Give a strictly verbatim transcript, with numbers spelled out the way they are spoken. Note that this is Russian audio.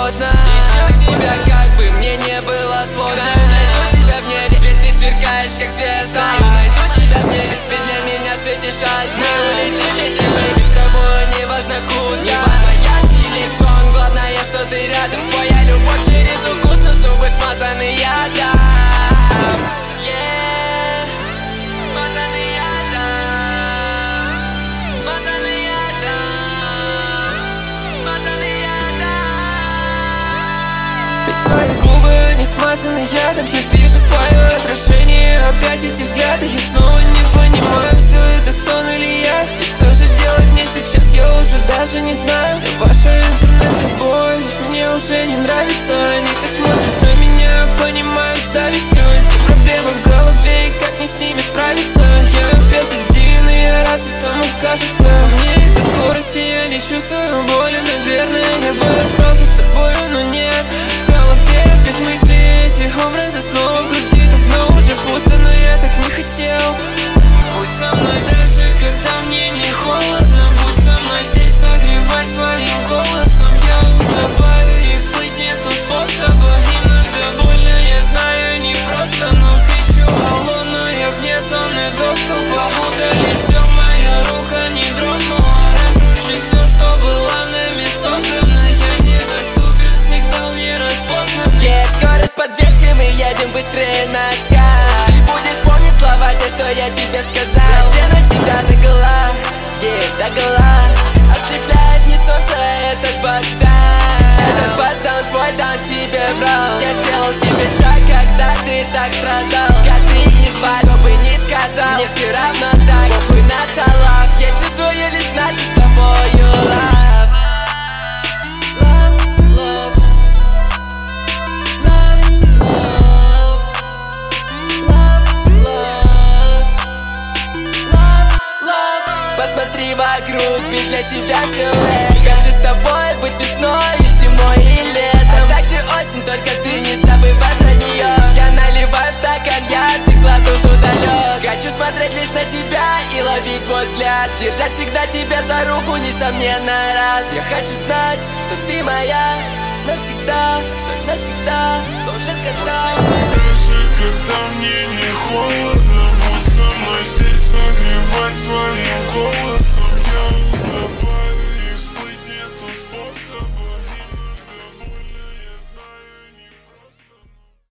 поздно. Ищу тебя, как бы мне не было сложно. Знаю, найду тебя в небе, ведь ты сверкаешь, как звезда. Знаю, найду тебя в небе, ведь для меня светишь одна. Мы улетим вместе, baby, с тобой неважно куда. Неважно, яд или сон, главное, что ты рядом. Твоя любовь через укус, но зубы смазаны ядом. Yeah, смазаны ядом. Смазаны ядом. Смазаны ядом. Ведь твои губы, они смазаны ядом. Я вижу свое отражение, опять эти взгляды. Я снова не понимаю, все это сон или яд. И что же делать мне сейчас, я уже даже не знаю. Все ваше интернет-любовь мне уже не нравится. Они так смотрят на меня, понимаю завистью. Эти проблемы в голове, и как мне с ними справиться? Я опять один, и я рад этому, кажется. По мне этой скорости я не чувствую боли, наверное. Я бы остался с тобою, но нет. В голове опять мысли, эти образы снова в груди. Давно уже пусто, но я так не хотел. Будь со мной даже, когда мне не холодно. Будь со мной здесь, согревать своим голосом. Я утопаю, и всплыть нету способа. Иногда больно, я знаю, не просто, но кричу алло, но я вне зоны доступа. Удали все, моя рука не дрогнула. Разруши все, что было нами создано. Я недоступен, сигнал не распознан. Yeah, скорость по двести, мы едем быстрее на скат. Ты будешь помнить слова, те, что я тебе сказал. Я стену тебя догола, yeah, догола. Ослепляет не солнце, этот бастан. Этот бастан твой, там тебе врал. Я сделал тебе шаг, когда ты так страдал. Каждый из вас, кто бы ни сказал, мне все равно так, похуй наша лав. Я чувствую лишь нашу с тобою love. Love, love. Love, love. Love, love. Love, love. Посмотри вокруг, ведь для тебя все это. Хочу с тобой быть весной и зимой и летом, а также осень, только ты не забывай про нее. Я наливаю в стакан яд и кладу туда лед. Хочу смотреть лишь на тебя и ловить твой взгляд. Держать всегда тебя за руку, несомненно рад. Я хочу знать, что ты моя навсегда, навсегда.